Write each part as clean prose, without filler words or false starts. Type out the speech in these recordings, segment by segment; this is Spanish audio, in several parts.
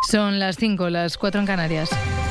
Son las 5, las 4 en Canarias.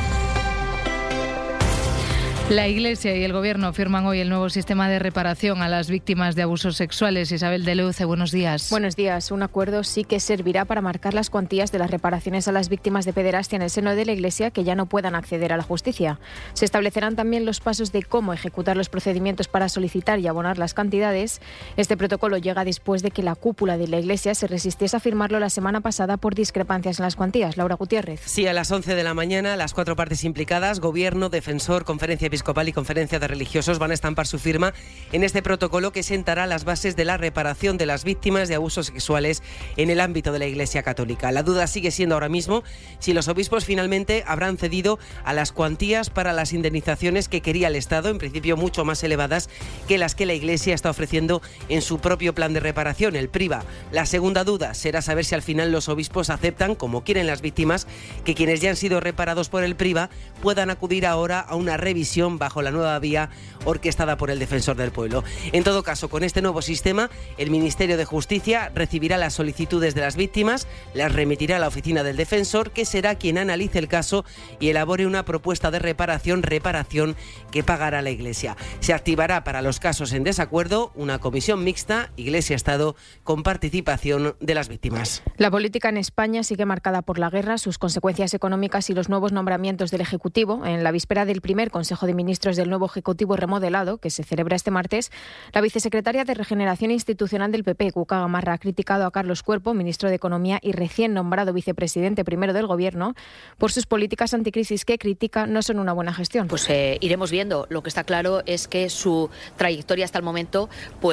La Iglesia y el Gobierno firman hoy el nuevo sistema de reparación a las víctimas de abusos sexuales. Isabel de Leuce, buenos días. Buenos días. Un acuerdo sí que servirá para marcar las cuantías de las reparaciones a las víctimas de pederastia en el seno de la Iglesia que ya no puedan acceder a la justicia. Se establecerán también los pasos de cómo ejecutar los procedimientos para solicitar y abonar las cantidades. Este protocolo llega después de que la cúpula de la Iglesia se resistiese a firmarlo la semana pasada por discrepancias en las cuantías. Laura Gutiérrez. Sí, a las 11 de la mañana, las 4 partes implicadas, Gobierno, Defensor, Conferencia Episcopal y Conferencia de Religiosos van a estampar su firma en este protocolo que sentará las bases de la reparación de las víctimas de abusos sexuales en el ámbito de la Iglesia Católica. La duda sigue siendo ahora mismo si los obispos finalmente habrán cedido a las cuantías para las indemnizaciones que quería el Estado, en principio mucho más elevadas que las que la Iglesia está ofreciendo en su propio plan de reparación, el PRIVA. La segunda duda será saber si al final los obispos aceptan, como quieren las víctimas, que quienes ya han sido reparados por el PRIVA puedan acudir ahora a una revisión bajo la nueva vía orquestada por el Defensor del Pueblo. En todo caso, con este nuevo sistema, el Ministerio de Justicia recibirá las solicitudes de las víctimas, las remitirá a la oficina del Defensor, que será quien analice el caso y elabore una propuesta de reparación que pagará la Iglesia. Se activará para los casos en desacuerdo una comisión mixta Iglesia-Estado con participación de las víctimas. La política en España sigue marcada por la guerra, sus consecuencias económicas y los nuevos nombramientos del Ejecutivo. En la víspera del primer Consejo de Ministros del nuevo Ejecutivo remodelado, que se celebra este martes, la vicesecretaria de Regeneración Institucional del PP, Cuca Gamarra, ha criticado a Carlos Cuerpo, ministro de Economía y recién nombrado vicepresidente primero del Gobierno, por sus políticas anticrisis que critica no son una buena gestión. Pues iremos viendo. Lo que está claro es que su trayectoria hasta el momento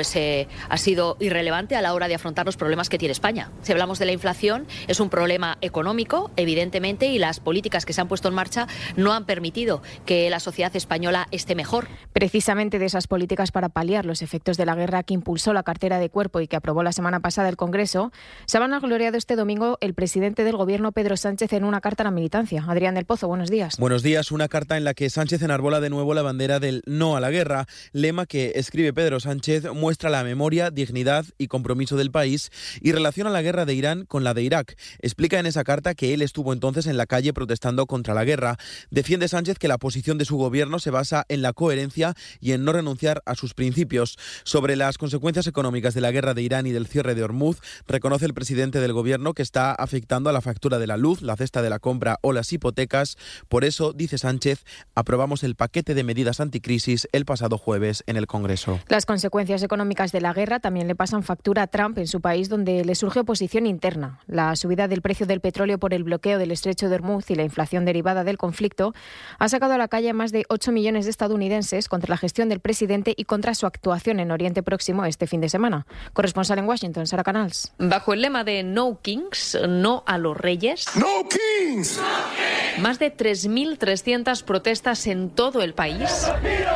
ha sido irrelevante a la hora de afrontar los problemas que tiene España. Si hablamos de la inflación, es un problema económico, evidentemente, y las políticas que se han puesto en marcha no han permitido que la sociedad española esté mejor. Precisamente de esas políticas para paliar los efectos de la guerra que impulsó la cartera de Cuerpo y que aprobó la semana pasada el Congreso, se ha vanagloriado este domingo el presidente del Gobierno, Pedro Sánchez, en una carta a la militancia. Adrián del Pozo, buenos días. Buenos días. Una carta en la que Sánchez enarbola de nuevo la bandera del no a la guerra, lema que, escribe Pedro Sánchez, muestra la memoria, dignidad y compromiso del país y relaciona la guerra de Irán con la de Irak. Explica en esa carta que él estuvo entonces en la calle protestando contra la guerra. Defiende Sánchez que la posición de su gobierno se basa en la coherencia y en no renunciar a sus principios. Sobre las consecuencias económicas de la guerra de Irán y del cierre de Hormuz, reconoce el presidente del Gobierno que está afectando a la factura de la luz, la cesta de la compra o las hipotecas. Por eso, dice Sánchez, aprobamos el paquete de medidas anticrisis el pasado jueves en el Congreso. Las consecuencias económicas de la guerra también le pasan factura a Trump en su país, donde le surge oposición interna. La subida del precio del petróleo por el bloqueo del estrecho de Hormuz y la inflación derivada del conflicto ha sacado a la calle a más de 8 millones de estadounidenses contra la gestión del presidente y contra su actuación en Oriente Próximo este fin de semana. Corresponsal en Washington, Sara Canals. Bajo el lema de No Kings, no a los reyes, ¡No Kings! Más de 3.300 protestas en todo el país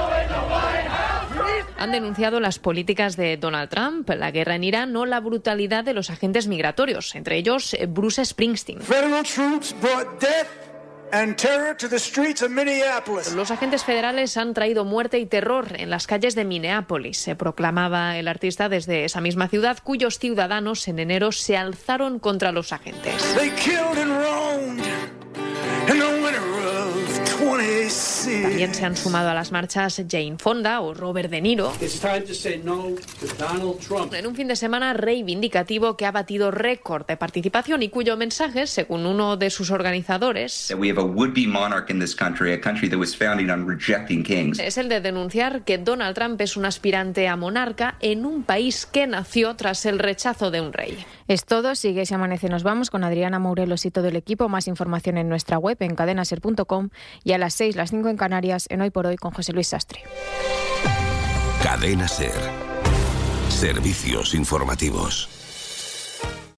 han denunciado las políticas de Donald Trump, la guerra en Irán o la brutalidad de los agentes migratorios, entre ellos Bruce Springsteen. Los agentes federales han traído muerte y terror en las calles de Minneapolis, se proclamaba el artista desde esa misma ciudad, cuyos ciudadanos en enero se alzaron contra los agentes. También se han sumado a las marchas Jane Fonda o Robert De Niro. En un fin de semana reivindicativo que ha batido récord de participación y cuyo mensaje, según uno de sus organizadores, es el de denunciar que Donald Trump es un aspirante a monarca en un país que nació tras el rechazo de un rey. Es todo. Sigue Si Amanece Nos Vamos con Adriana Morelos y todo el equipo. Más información en nuestra web en cadenaser.com y a las 6, las 5 en Canarias, en Hoy por Hoy con José Luis Sastre. Cadena Ser. Servicios informativos.